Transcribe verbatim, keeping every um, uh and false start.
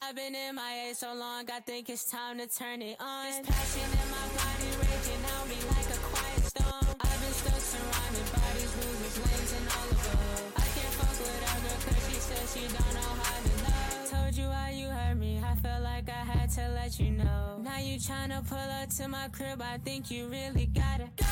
I've been in my A so long, I think it's time to turn it on. This passion in my body raging out me like a quiet storm. I've been stuck surrounded by these losers, lanes and all above. I can't fuck with her girl cause she said she don't know how to love. Told you why you hurt me, I felt like I had to let you know. Now you tryna pull up to my crib, I think you really gotta